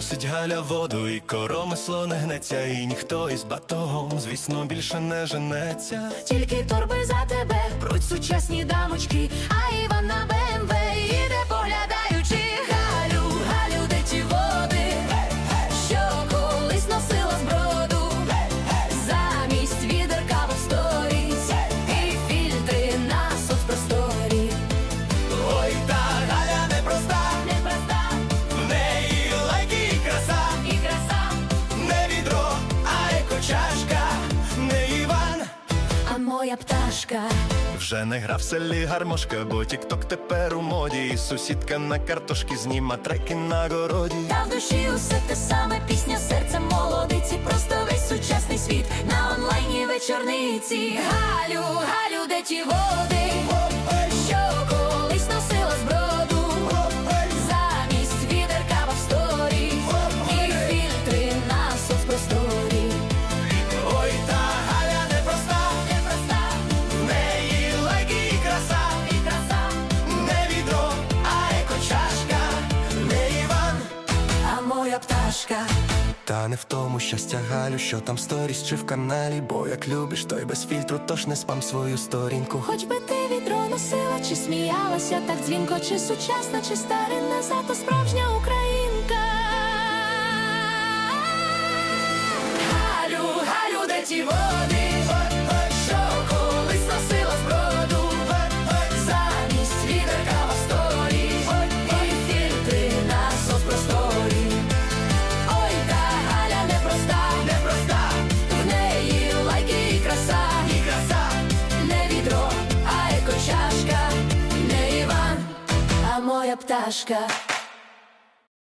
Носить Галя воду, і коромисло не гнеться, і ніхто із батогом, звісно, більше не женеться. Тільки торби за тебе пруть сучасні дамочки, а Іван на БМВ іде поглядаючи. Галю, Галю, де ті води, що колись носила зброду, замість відерка в сторіс і фільтри на соцпросторі. Ой, та Галя непроста, в неї лайки і краса, не відро, а екочашка, не Іван, а моя пташка. вже не гра в селі гармошка, бо тік-ток тепер у моді, і сусідка на картошки зніма треки на городі. Та в душі усе те саме, пісня серця молодиці, просто весь сучасний світ на онлайні вечорниці. Галю, Галю, де ті води, що колись носила зброду, замість відерка в сторі і фільтри на соцпросторі. Ой, та Галя непроста, в неї лайки і краса, не відро, а екочашка, не Іван, А моя пташка. та не в тому щастя, Галю, що там в сторіс чи в каналі, бо як любиш, то й без фільтру, тож не спам свою сторінку. Хоч би ти відро носила, чи сміялася так дзвінко, чи сучасна, чи старинна, зато справжня українка. Галю, Галю, де ті води, що колись носила зброду, замість відерка в сторі і фільтри на соцпросторі. Ой, та Галя непроста, в неї лайки і краса, не відро, а екочашка, не Іван, а моя пташка.